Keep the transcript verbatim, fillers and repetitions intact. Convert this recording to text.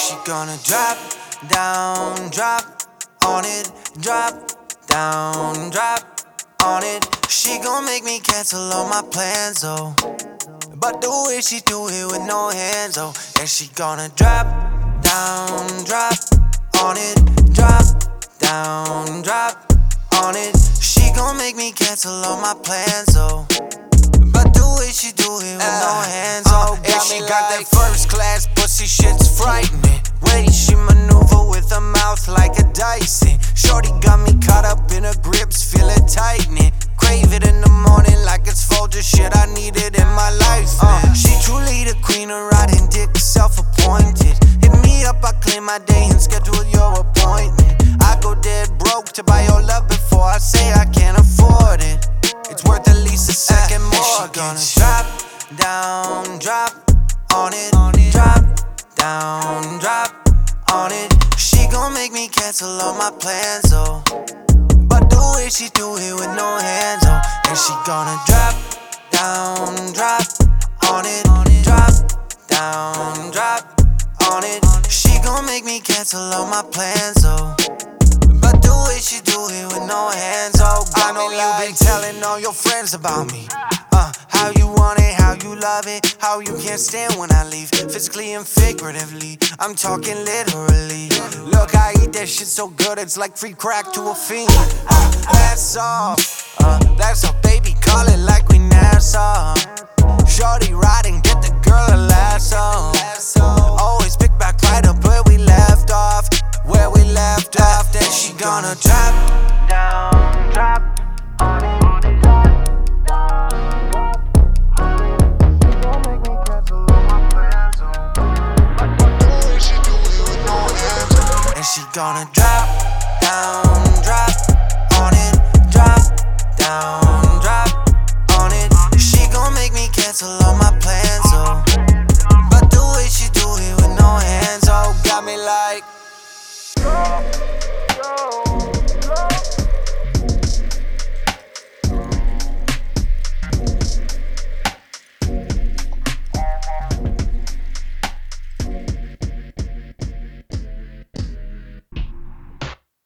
she gonna drop down, drop on it, drop down, drop on it. She gon' make me cancel all my plans, oh. But the way she do it with no hands, oh. And she gonna drop down, drop on it, drop down, drop on it. She gon' make me cancel all my plans, oh. But the way she do it with uh, no hands, oh. And she got like that first class pussy, shit's frightening. Way she maneuver with her mouth like a Dyson. Shorty got me caught up in her grips, feel it tightening. Crave it in the morning like it's Folger shit, I need it in my life, man. Uh, she truly the queen of riding dick, self-appointed. Hit me up, I clean my day and schedule your appointment. I go dead broke to buy your love before I say I can't afford it. It's worth at least a second uh, more. She gonna drop down, drop on it, drop down, drop on it. She gon' make me cancel all my plans, oh. But the way she do it with no hands, oh. And she gonna drop down, drop on it, drop down, drop on it. She gon' make me cancel all my plans, oh. But the way she do it with no hands, oh. I know you been telling all your friends about me. Uh, how you want it, how you love it, how you can't stand when I leave. Physically and figuratively, I'm talking literally. Look, I eat that shit so good, it's like free crack to a fiend. Uh, that's all, uh, that's all, baby, call it like we Nassau. Shorty riding, get the girl a lasso. Always pick back right up where we left off, where we left off. Then she gonna drop down, drop on it. She gonna drop down, drop on it, drop down, drop on it. She gon' make me cancel all my plans.